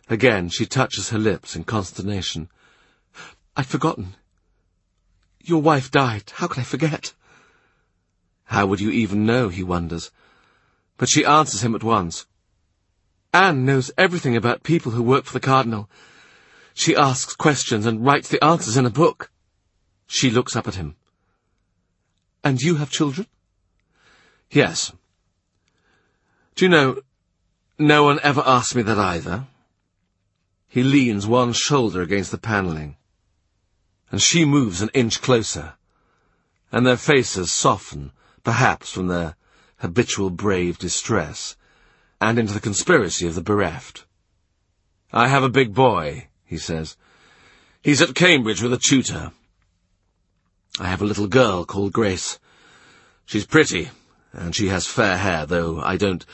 Again she touches her lips in consternation. "I'd forgotten. Your wife died. How could I forget?" How would you even know, he wonders. But she answers him at once. "Anne knows everything about people who work for the Cardinal. She asks questions and writes the answers in a book." She looks up at him. "And you have children?" "Yes. Do you know, no one ever asked me that either." He leans one shoulder against the panelling, and she moves an inch closer, and their faces soften, perhaps from their habitual brave distress, and into the conspiracy of the bereft. "I have a big boy," he says. "He's at Cambridge with a tutor. I have a little girl called Grace. She's pretty, and she has fair hair, though I don't...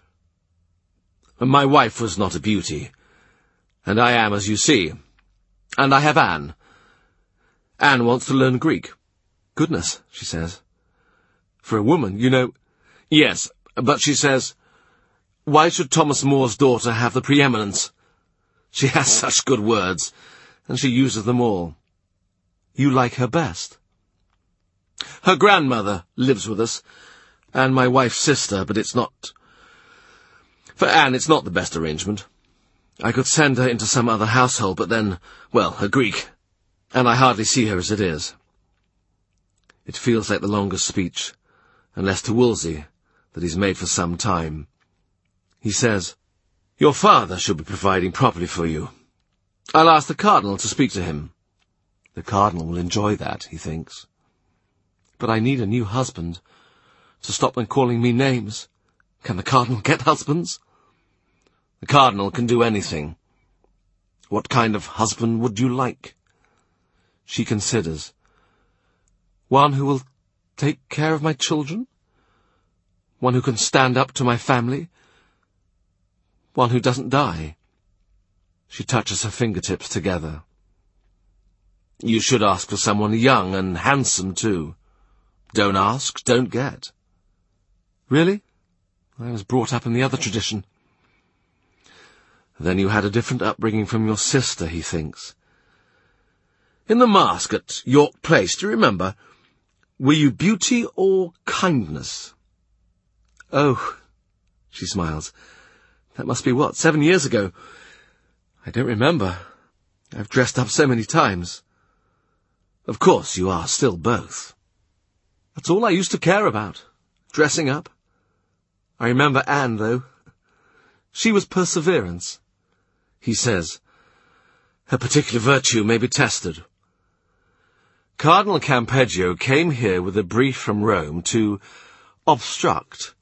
My wife was not a beauty, and I am, as you see. And I have Anne. Anne wants to learn Greek." "Goodness," she says. "For a woman, you know—" "Yes, but she says, why should Thomas More's daughter have the preeminence? She has such good words, and she uses them all." "You like her best?" "Her grandmother lives with us, and my wife's sister, but it's not... For Anne, it's not the best arrangement. I could send her into some other household, but then, well, a Greek, and I hardly see her as it is." It feels like the longest speech, unless to Wolsey, that he's made for some time. He says, "Your father should be providing properly for you. I'll ask the Cardinal to speak to him." The Cardinal will enjoy that, he thinks. "But I need a new husband, to stop them calling me names. Can the Cardinal get husbands?" "The Cardinal can do anything. What kind of husband would you like?" She considers. "One who will take care of my children? One who can stand up to my family? One who doesn't die?" She touches her fingertips together. "You should ask for someone young and handsome, too. Don't ask, don't get." "Really? I was brought up in the other tradition." "Then you had a different upbringing from your sister," he thinks. "In the masque at York Place, do you remember? Were you beauty or kindness?" "Oh," she smiles. "That must be, 7 years ago? I don't remember. I've dressed up so many times." "Of course you are still both." "That's all I used to care about, dressing up. I remember Anne, though. She was perseverance." He says, "Her particular virtue may be tested." Cardinal Campeggio came here with a brief from Rome to obstruct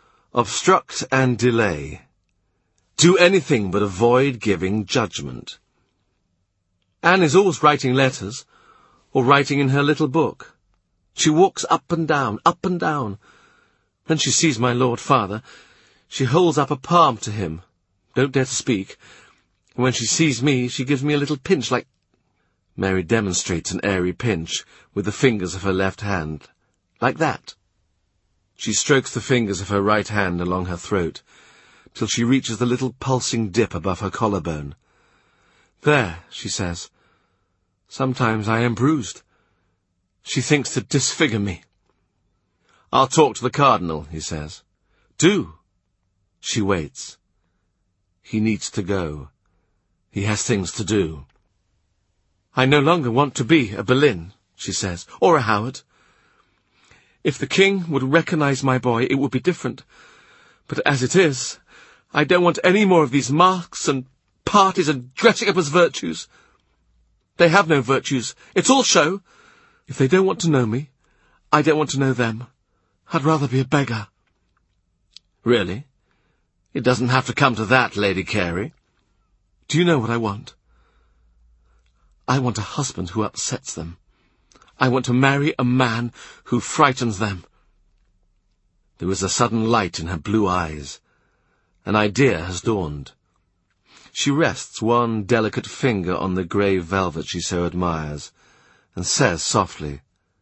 and delay. Do anything but avoid giving judgment. Anne is always writing letters, or writing in her little book. She walks up and down, up and down. When she sees my Lord Father, she holds up a palm to him, don't dare to speak, and when she sees me, she gives me a little pinch like... Mary demonstrates an airy pinch with the fingers of her left hand, like that. She strokes the fingers of her right hand along her throat, till she reaches the little pulsing dip above her collarbone. "There," she says. "Sometimes I am bruised." She thinks to disfigure me. "I'll talk to the Cardinal," he says. "Do." She waits. He needs to go. He has things to do. "I no longer want to be a Boleyn," she says, "or a Howard. If the king would recognize my boy, it would be different. But as it is, I don't want any more of these masks and parties and dressing up as virtues. They have no virtues. It's all show. If they don't want to know me, I don't want to know them. I'd rather be a beggar." "Really? It doesn't have to come to that, Lady Carey." "Do you know what I want? I want a husband who upsets them. I want to marry a man who frightens them." There is a sudden light in her blue eyes. An idea has dawned. She rests one delicate finger on the grey velvet she so admires, and says softly,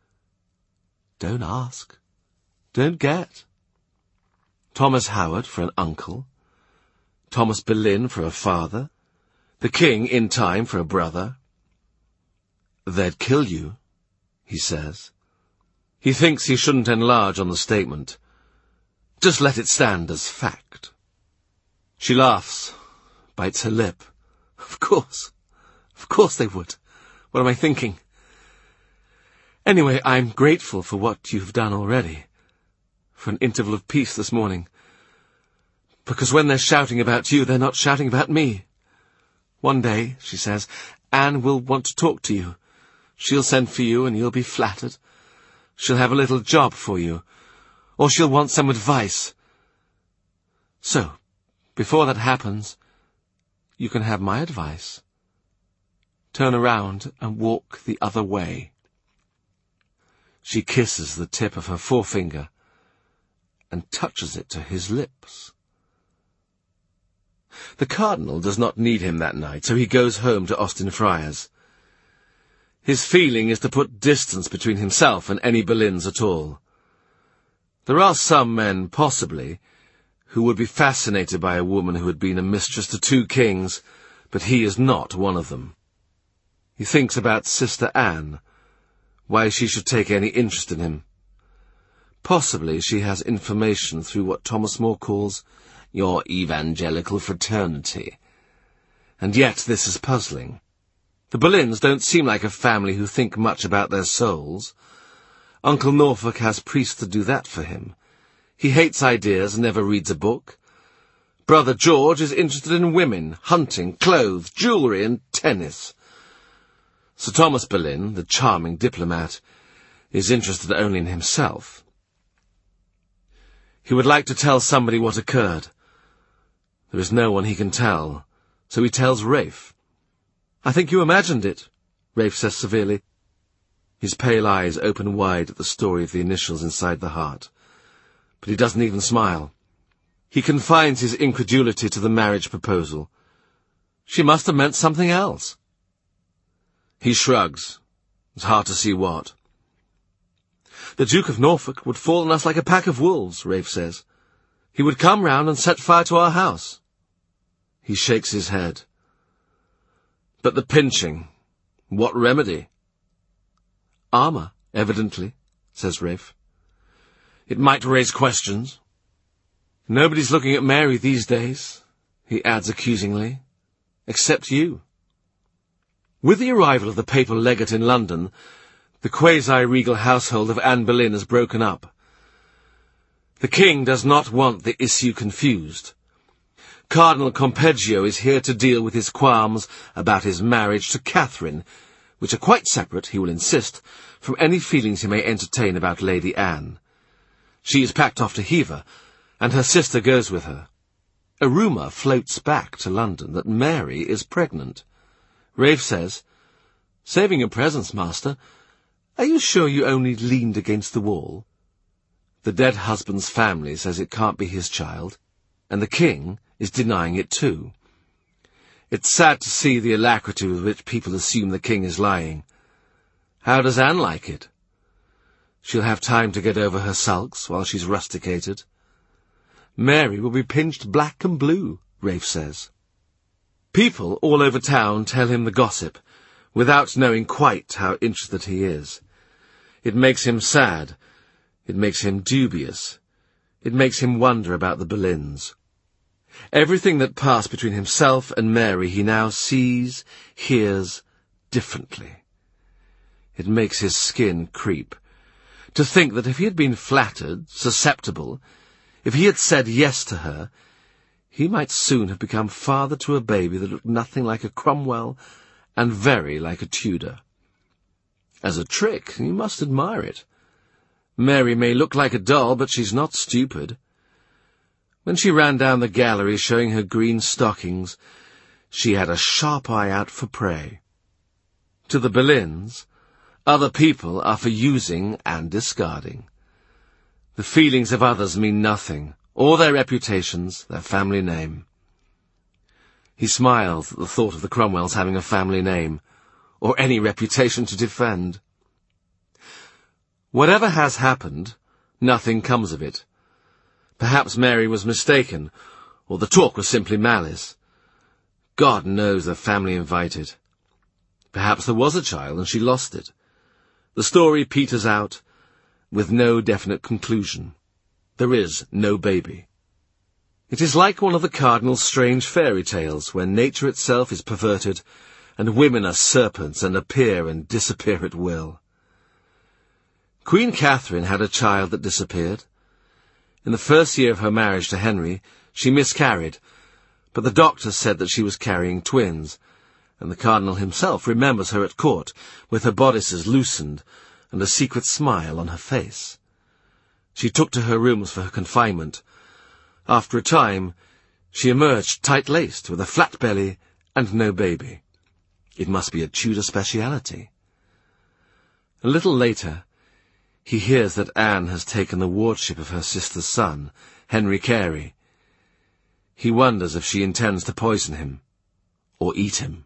"Don't ask. Don't get. Thomas Howard for an uncle. Thomas Boleyn for a father. The king in time for a brother. They'd kill you, he says. He thinks he shouldn't enlarge on the statement. Just let it stand as fact. She laughs, bites her lip. Of course they would. What am I thinking? Anyway, I'm grateful for what you've done already, for an interval of peace this morning. Because when they're shouting about you, they're not shouting about me. One day, she says, Anne will want to talk to you. She'll send for you and you'll be flattered. She'll have a little job for you, or she'll want some advice. So, before that happens, you can have my advice. Turn around and walk the other way. She kisses the tip of her forefinger and touches it to his lips. The cardinal does not need him that night, so he goes home to Austin Friars. His feeling is to put distance between himself and any Boleyns at all. There are some men, possibly, who would be fascinated by a woman who had been a mistress to 2 kings, but he is not one of them. He thinks about Sister Anne, why she should take any interest in him. Possibly she has information through what Thomas More calls your evangelical fraternity. And yet this is puzzling. The Boleyns don't seem like a family who think much about their souls. Uncle Norfolk has priests to do that for him. He hates ideas and never reads a book. Brother George is interested in women, hunting, clothes, jewellery, and tennis. Sir Thomas Boleyn, the charming diplomat, is interested only in himself. He would like to tell somebody what occurred. There is no one he can tell, so he tells Rafe. I think you imagined it, Rafe says severely. His pale eyes open wide at the story of the initials inside the heart. But he doesn't even smile. He confines his incredulity to the marriage proposal. She must have meant something else. He shrugs. It's hard to see what. The Duke of Norfolk would fall on us like a pack of wolves, Rafe says. He would come round and set fire to our house. He shakes his head. But the pinching, what remedy? Armour, evidently, says Rafe. It might raise questions. Nobody's looking at Mary these days, he adds accusingly, except you. With the arrival of the papal legate in London, the quasi-regal household of Anne Boleyn is broken up. The king does not want the issue confused. Cardinal Campeggio is here to deal with his qualms about his marriage to Catherine, which are quite separate, he will insist, from any feelings he may entertain about Lady Anne. She is packed off to Hever, and her sister goes with her. A rumour floats back to London that Mary is pregnant. Rafe says, Saving your presence, master, are you sure you only leaned against the wall? The dead husband's family says it can't be his child, and the king is denying it too. It's sad to see the alacrity with which people assume the king is lying. How does Anne like it? She'll have time to get over her sulks while she's rusticated. Mary will be pinched black and blue, Rafe says. People all over town tell him the gossip, without knowing quite how interested he is. It makes him sad. It makes him dubious. It makes him wonder about the Boleyns. Everything that passed between himself and Mary he now sees, hears, differently. It makes his skin creep. To think that if he had been flattered, susceptible, if he had said yes to her, he might soon have become father to a baby that looked nothing like a Cromwell and very like a Tudor. As a trick, you must admire it. Mary may look like a doll, but she's not stupid. When she ran down the gallery showing her green stockings, she had a sharp eye out for prey. To the Boleyns, other people are for using and discarding. The feelings of others mean nothing, or their reputations, their family name. He smiles at the thought of the Cromwells having a family name, or any reputation to defend. Whatever has happened, nothing comes of it. Perhaps Mary was mistaken, or the talk was simply malice. God knows the family invited. Perhaps there was a child and she lost it. The story peters out with no definite conclusion. There is no baby. It is like one of the cardinal's strange fairy tales, where nature itself is perverted, and women are serpents and appear and disappear at will. Queen Catherine had a child that disappeared. In the first year of her marriage to Henry, she miscarried, but the doctors said that she was carrying twins, and the cardinal himself remembers her at court, with her bodices loosened and a secret smile on her face. She took to her rooms for her confinement. After a time, she emerged tight-laced, with a flat belly and no baby. It must be a Tudor speciality. A little later, he hears that Anne has taken the wardship of her sister's son, Henry Carey. He wonders if she intends to poison him, or eat him.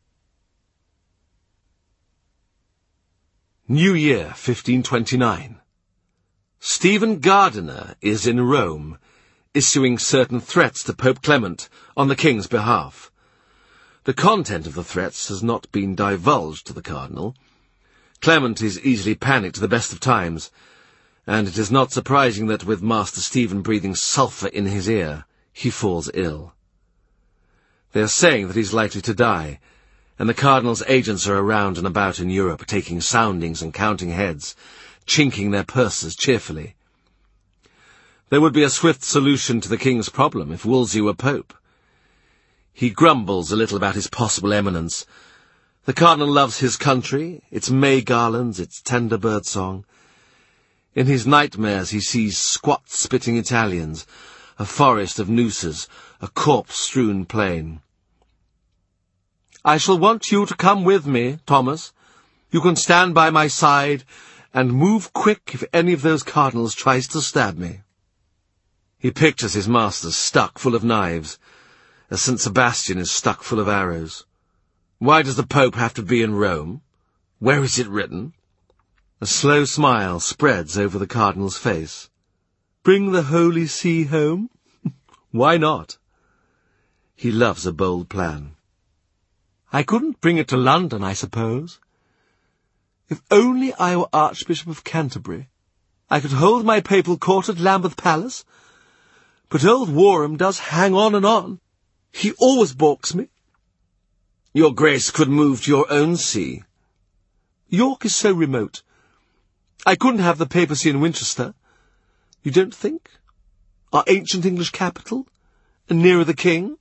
New Year, 1529. Stephen Gardiner is in Rome, issuing certain threats to Pope Clement on the king's behalf. The content of the threats has not been divulged to the cardinal. Clement is easily panicked at the best of times, and it is not surprising that with Master Stephen breathing sulphur in his ear, he falls ill. They are saying that he's likely to die, and the cardinal's agents are around and about in Europe, taking soundings and counting heads, chinking their purses cheerfully. There would be a swift solution to the king's problem if Wolsey were pope. He grumbles a little about his possible eminence. The cardinal loves his country, its May garlands, its tender birdsong. In his nightmares he sees squat, spitting Italians, a forest of nooses, a corpse-strewn plain. "I shall want you to come with me, Thomas. You can stand by my side and move quick if any of those cardinals tries to stab me." He pictures his masters stuck full of knives, as St. Sebastian is stuck full of arrows. Why does the Pope have to be in Rome? Where is it written? A slow smile spreads over the cardinal's face. Bring the Holy See home? Why not? He loves a bold plan. I couldn't bring it to London, I suppose. If only I were Archbishop of Canterbury, I could hold my papal court at Lambeth Palace. But old Warham does hang on and on. He always balks me. Your Grace could move to your own see. York is so remote. I couldn't have the papacy in Winchester. You don't think? Our ancient English capital, and nearer the king?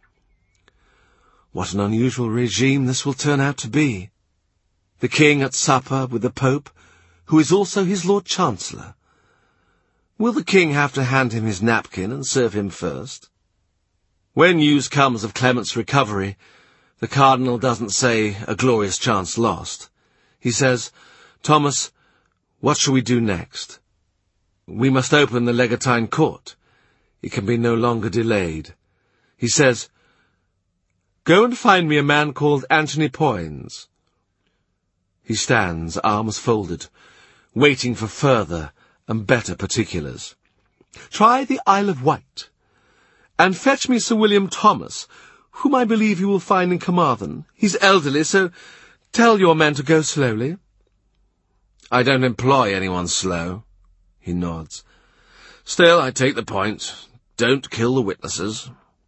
What an unusual regime this will turn out to be. The king at supper with the Pope, who is also his Lord Chancellor. Will the king have to hand him his napkin and serve him first? When news comes of Clement's recovery, the cardinal doesn't say, "A glorious chance lost." He says, "Thomas, what shall we do next? We must open the Legatine Court. It can be no longer delayed." He says, "Go and find me a man called Anthony Poins." He stands, arms folded, waiting for further and better particulars. "Try the Isle of Wight, and fetch me Sir William Thomas, whom I believe you will find in Carmarthen. He's elderly, so tell your men to go slowly." "I don't employ anyone slow," he nods. "Still, I take the point. Don't kill the witnesses."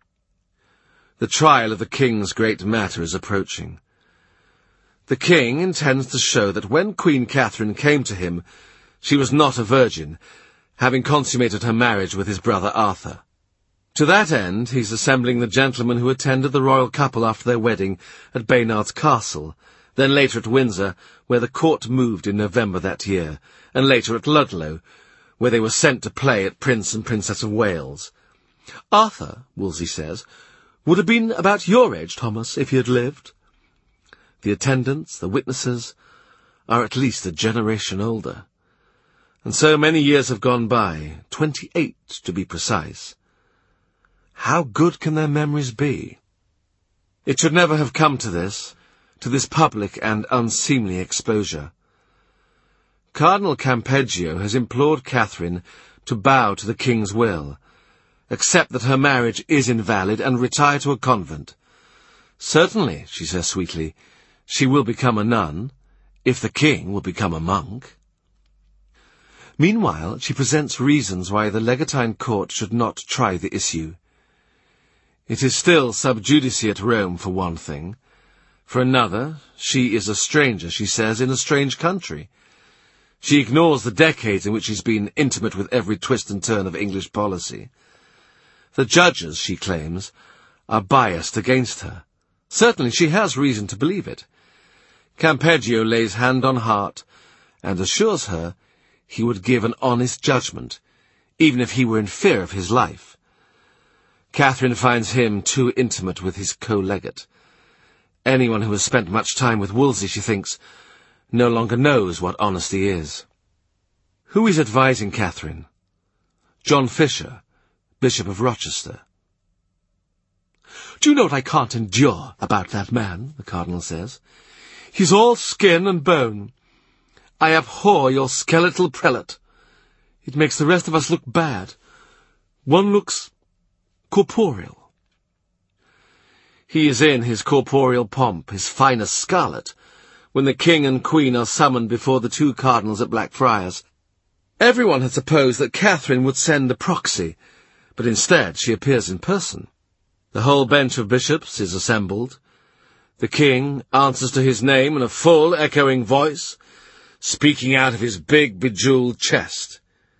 The trial of the king's great matter is approaching. The king intends to show that when Queen Catherine came to him, she was not a virgin, having consummated her marriage with his brother Arthur. To that end, he's assembling the gentlemen who attended the royal couple after their wedding at Baynard's Castle, then later at Windsor, where the court moved in November that year, and later at Ludlow, where they were sent to play at Prince and Princess of Wales. Arthur, Wolsey says, would have been about your age, Thomas, if he had lived. The attendants, the witnesses, are at least a generation older. And so many years have gone by, 28 to be precise. How good can their memories be? It should never have come to this public and unseemly exposure. Cardinal Campeggio has implored Catherine to bow to the king's will, accept that her marriage is invalid, and retire to a convent. Certainly, she says sweetly, she will become a nun, if the king will become a monk. Meanwhile, she presents reasons why the legatine court should not try the issue. It is still sub judice at Rome, for one thing. For another, she is a stranger, she says, in a strange country. She ignores the decades in which she's been intimate with every twist and turn of English policy. The judges, she claims, are biased against her. Certainly she has reason to believe it. Campeggio lays hand on heart and assures her he would give an honest judgment, even if he were in fear of his life. Catherine finds him too intimate with his co-legate. Anyone who has spent much time with Wolsey, she thinks, no longer knows what honesty is. Who is advising Catherine? John Fisher, Bishop of Rochester. "Do you know what I can't endure about that man?" the cardinal says. "He's all skin and bone. I abhor your skeletal prelate. It makes the rest of us look bad. One looks corporeal." He is in his corporeal pomp, his finest scarlet, when the king and queen are summoned before the two cardinals at Blackfriars. Everyone had supposed that Catherine would send a proxy, but instead she appears in person. The whole bench of bishops is assembled. The king answers to his name in a full, echoing voice, speaking out of his big, bejewelled chest.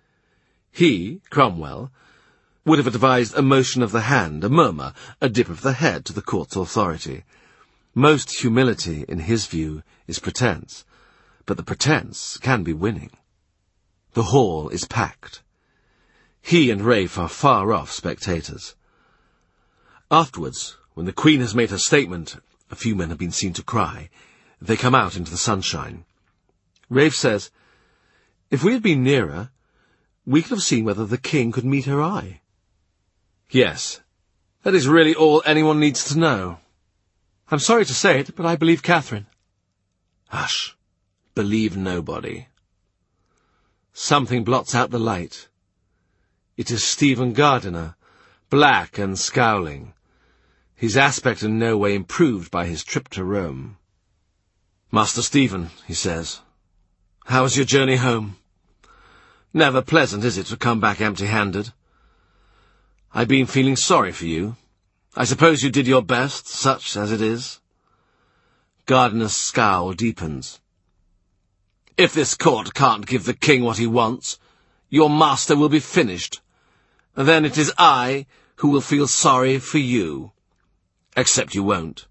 He, Cromwell, would have advised a motion of the hand, a murmur, a dip of the head to the court's authority. Most humility, in his view, is pretense, but the pretense can be winning. The hall is packed. He and Ralph are far-off spectators. Afterwards, when the Queen has made her statement, a few men have been seen to cry, they come out into the sunshine. Ralph says, "If we had been nearer, we could have seen whether the king could meet her eye." Yes, that is really all anyone needs to know. "I'm sorry to say it, but I believe Catherine." Hush. Believe nobody. Something blots out the light. It is Stephen Gardiner, black and scowling, his aspect in no way improved by his trip to Rome. "Master Stephen," he says, "how was your journey home? Never pleasant, is it, to come back empty-handed? I've been feeling sorry for you. I suppose you did your best, such as it is." Gardiner's scowl deepens. "If this court can't give the king what he wants, your master will be finished. And then it is I who will feel sorry for you. Except you won't."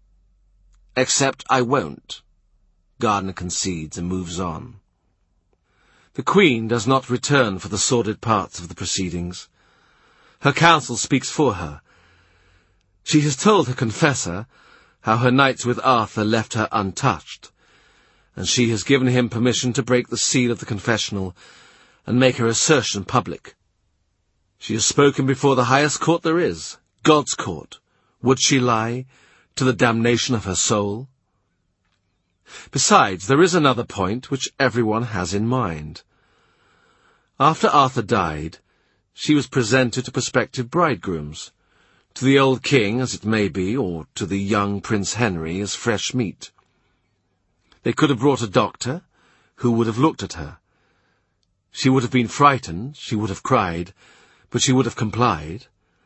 "Except I won't," Gardiner concedes and moves on. The Queen does not return for the sordid parts of the proceedings. Her counsel speaks for her. She has told her confessor how her nights with Arthur left her untouched, and she has given him permission to break the seal of the confessional and make her assertion public. She has spoken before the highest court there is, God's court. Would she lie, to the damnation of her soul? Besides, there is another point which everyone has in mind. After Arthur died, she was presented to prospective bridegrooms, to the old king, as it may be, or to the young Prince Henry as fresh meat. They could have brought a doctor, who would have looked at her. She would have been frightened, she would have cried, but she would have complied.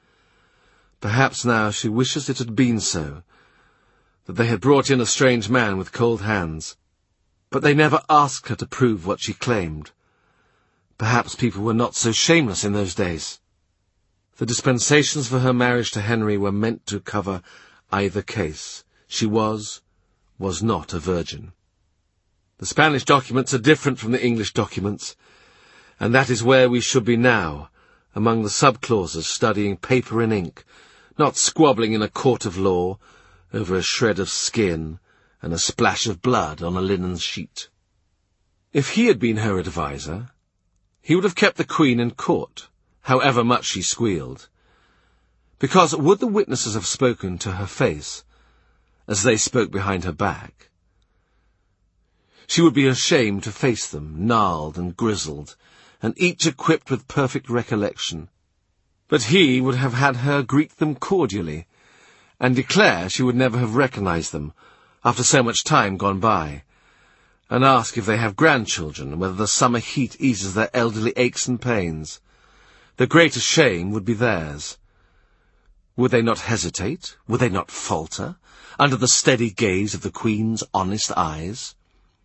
Perhaps now she wishes it had been so, that they had brought in a strange man with cold hands. But they never asked her to prove what she claimed. Perhaps people were not so shameless in those days. The dispensations for her marriage to Henry were meant to cover either case. She was not a virgin. The Spanish documents are different from the English documents, and that is where we should be now, among the sub-clauses, studying paper and ink, not squabbling in a court of law over a shred of skin and a splash of blood on a linen sheet. If he had been her adviser, he would have kept the Queen in court, however much she squealed, because would the witnesses have spoken to her face, as they spoke behind her back? She would be ashamed to face them, gnarled and grizzled, and each equipped with perfect recollection. But he would have had her greet them cordially, and declare she would never have recognized them after so much time gone by, and ask if they have grandchildren and whether the summer heat eases their elderly aches and pains. The greatest shame would be theirs. Would they not hesitate? Would they not falter under the steady gaze of the Queen's honest eyes?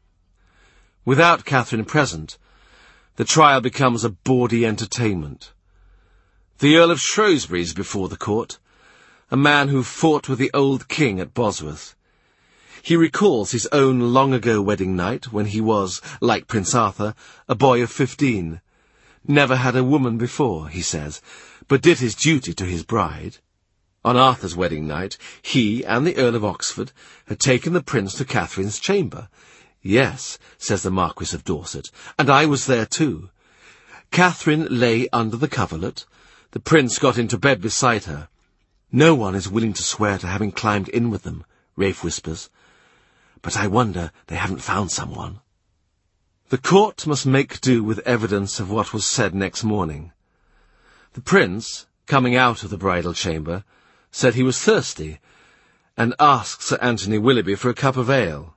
Without Catherine present, the trial becomes a bawdy entertainment. The Earl of Shrewsbury is before the court, a man who fought with the old king at Bosworth. He recalls his own long-ago wedding night when he was, like Prince Arthur, a boy of 15. Never had a woman before, he says, but did his duty to his bride. On Arthur's wedding night, he and the Earl of Oxford had taken the prince to Catherine's chamber. Yes, says the Marquis of Dorset, and I was there too. Catherine lay under the coverlet. The prince got into bed beside her. No one is willing to swear to having climbed in with them, Rafe whispers. But I wonder they haven't found someone. The court must make do with evidence of what was said next morning. The prince, coming out of the bridal chamber, said he was thirsty, and asked Sir Anthony Willoughby for a cup of ale.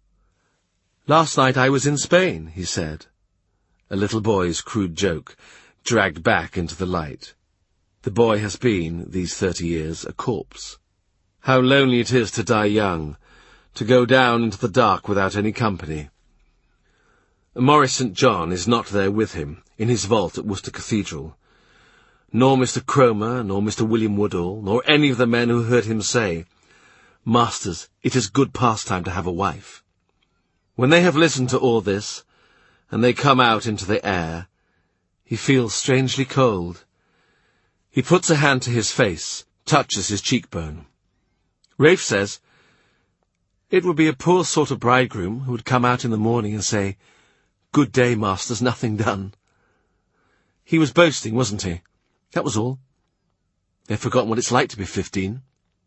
"Last night I was in Spain," he said. A little boy's crude joke, dragged back into the light. The boy has been, these 30 years, a corpse. How lonely it is to die young, to go down into the dark without any company. Maurice St. John is not there with him, in his vault at Worcester Cathedral. Nor Mr. Cromer, nor Mr. William Woodall, nor any of the men who heard him say, "Masters, it is good pastime to have a wife." When they have listened to all this, and they come out into the air, he feels strangely cold. He puts a hand to his face, touches his cheekbone. Rafe says, it would be a poor sort of bridegroom who would come out in the morning and say, "Good day, masters, nothing done." He was boasting, wasn't he? That was all. They've forgotten what it's like to be 15.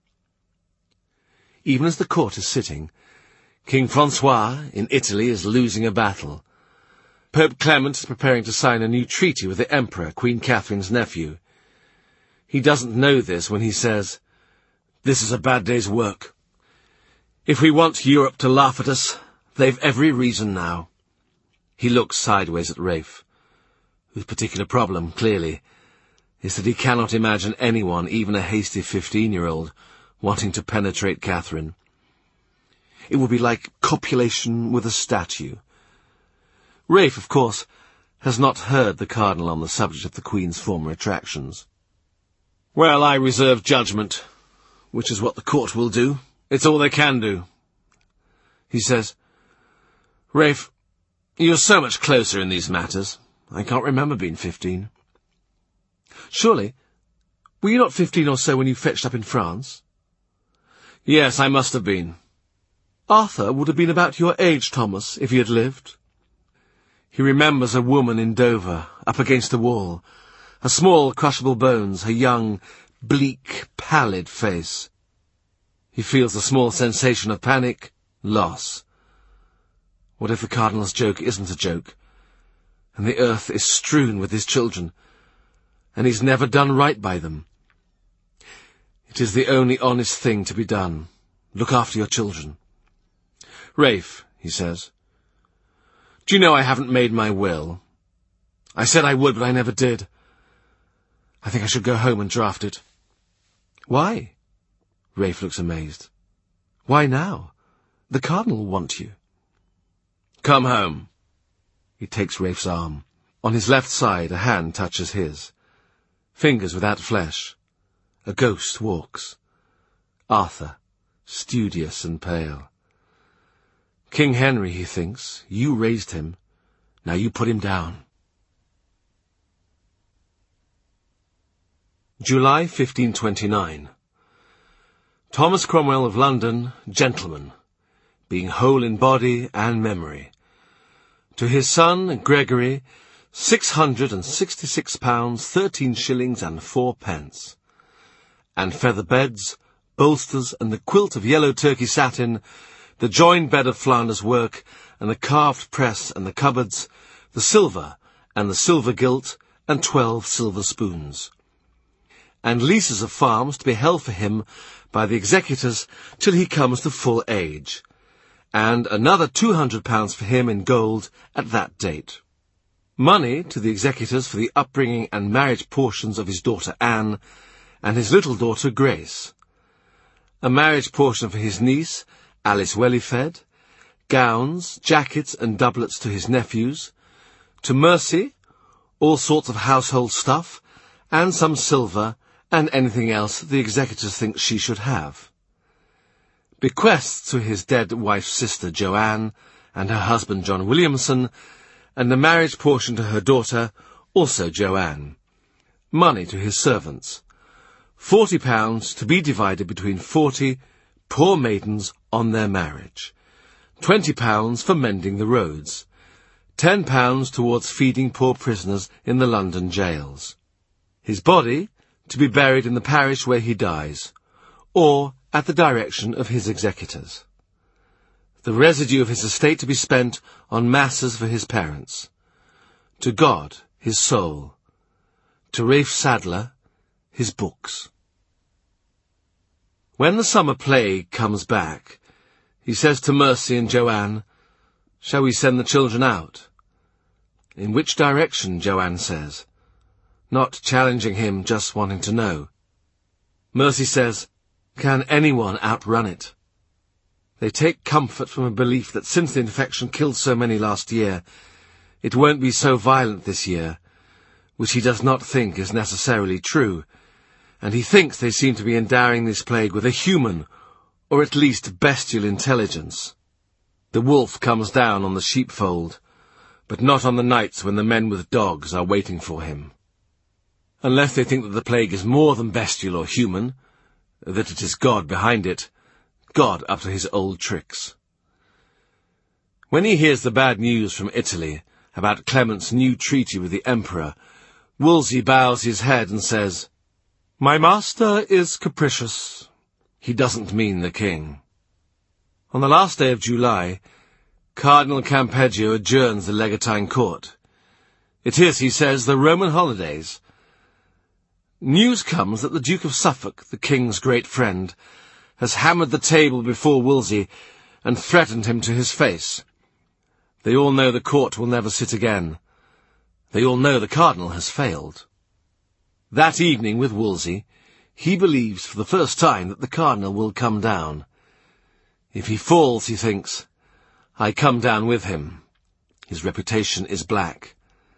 Even as the court is sitting, King Francois in Italy is losing a battle. Pope Clement is preparing to sign a new treaty with the Emperor, Queen Catherine's nephew. He doesn't know this when he says, "This is a bad day's work. If we want Europe to laugh at us, they've every reason now." He looks sideways at Rafe, whose particular problem, clearly, is that he cannot imagine anyone, even a hasty 15-year-old, wanting to penetrate Catherine. It would be like copulation with a statue. Rafe, of course, has not heard the Cardinal on the subject of the Queen's former attractions. "Well, I reserve judgment, which is what the court will do. It's all they can do." He says, "Rafe, you're so much closer in these matters. I can't remember being 15. Surely, were you not 15 or so when you fetched up in France?" "Yes, I must have been." "Arthur would have been about your age, Thomas, if he had lived." He remembers a woman in Dover, up against a wall, her small, crushable bones, her young, bleak, pallid face. He feels a small sensation of panic, loss. What if the Cardinal's joke isn't a joke, and the earth is strewn with his children, and he's never done right by them? It is the only honest thing to be done. Look after your children. "Rafe," he says, "do you know I haven't made my will? I said I would, but I never did. I think I should go home and draft it." "Why?" Rafe looks amazed. "Why now? The Cardinal will want you." "Come home." He takes Rafe's arm. On his left side, a hand touches his. Fingers without flesh. A ghost walks. Arthur, studious and pale. King Henry, he thinks, you raised him. Now you put him down. July 1529. Thomas Cromwell of London, gentleman, being whole in body and memory. To his son, Gregory, £666, 13 shillings and 4 pence. And feather beds, bolsters, and the quilt of yellow Turkey satin, the joined bed of Flanders work, and the carved press and the cupboards, the silver and the silver gilt, and 12 silver spoons. And leases of farms to be held for him by the executors till he comes to full age, and another £200 for him in gold at that date. Money to the executors for the upbringing and marriage portions of his daughter Anne and his little daughter Grace. A marriage portion for his niece, Alice Wellyfed, gowns, jackets and doublets to his nephews, to Mercy, all sorts of household stuff, and some silver and anything else the executors think she should have. Bequests to his dead wife's sister Joanne and her husband John Williamson, and the marriage portion to her daughter, also Joanne. Money to his servants. £40 to be divided between 40 poor maidens on their marriage. £20 for mending the roads. £10 towards feeding poor prisoners in the London jails. His body to be buried in the parish where he dies, or at the direction of his executors. The residue of his estate to be spent on masses for his parents. To God, his soul. To Rafe Sadler, his books. When the summer plague comes back, he says to Mercy and Joanne, "Shall we send the children out?" "In which direction?" Joanne says, not challenging him, just wanting to know. Mercy says, "Can anyone outrun it?" They take comfort from a belief that since the infection killed so many last year, it won't be so violent this year, which he does not think is necessarily true, and he thinks they seem to be endowing this plague with a human, or at least bestial intelligence. The wolf comes down on the sheepfold, but not on the nights when the men with dogs are waiting for him. Unless they think that the plague is more than bestial or human, that it is God behind it, God up to his old tricks. When he hears the bad news from Italy about Clement's new treaty with the Emperor, Wolsey bows his head and says, "My master is capricious." He doesn't mean the king. On the last day of July, Cardinal Campeggio adjourns the Legatine court. It is, he says, the Roman holidays. News comes that the Duke of Suffolk, the king's great friend, has hammered the table before Wolsey and threatened him to his face. They all know the court will never sit again. They all know the cardinal has failed. That evening with Wolsey, he believes for the first time that the cardinal will come down. If he falls, he thinks, I come down with him. His reputation is black.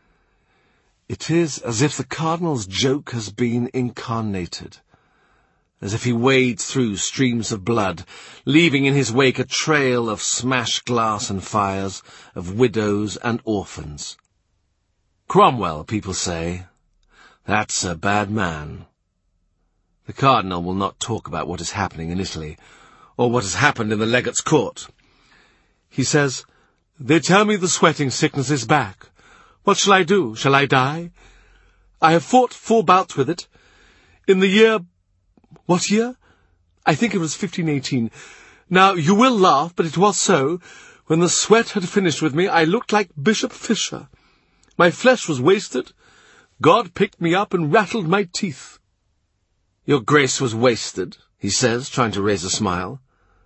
It is as if the cardinal's joke has been incarnated, as if he wades through streams of blood, leaving in his wake a trail of smashed glass and fires, of widows and orphans. Cromwell, people say, that's a bad man. The cardinal will not talk about what is happening in Italy, or what has happened in the legate's court. He says, "They tell me the sweating sickness is back. What shall I do? Shall I die? I have fought 4 bouts with it. In the year... What year? I think it was 1518. Now, you will laugh, but it was so. When the sweat had finished with me, I looked like Bishop Fisher. My flesh was wasted. God picked me up and rattled my teeth." "Your grace was wasted," he says, trying to raise a smile.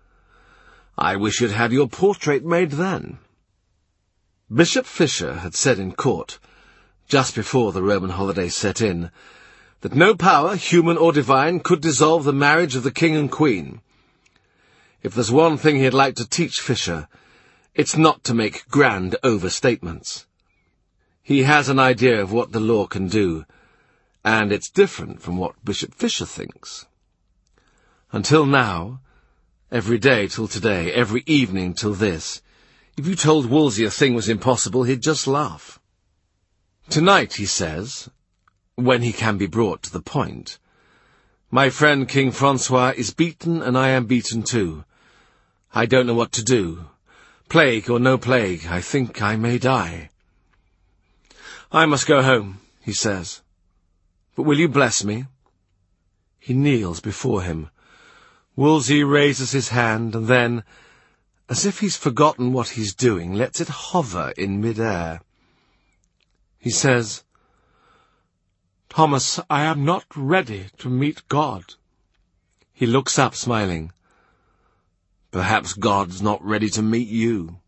"I wish you'd had your portrait made then." Bishop Fisher had said in court, just before the Roman holidays set in, that no power, human or divine, could dissolve the marriage of the king and queen. If there's one thing he'd like to teach Fisher, it's not to make grand overstatements. He has an idea of what the law can do, and it's different from what Bishop Fisher thinks. Until now, every day till today, every evening till this, if you told Wolsey a thing was impossible, he'd just laugh. Tonight, he says, when he can be brought to the point, "My friend King Francois is beaten, and I am beaten too. I don't know what to do. Plague or no plague, I think I may die. I must go home," he says. "But will you bless me?" He kneels before him. Wolsey raises his hand, and then, as if he's forgotten what he's doing, lets it hover in mid-air. He says, "Thomas, I am not ready to meet God." He looks up, smiling. Perhaps God's not ready to meet you.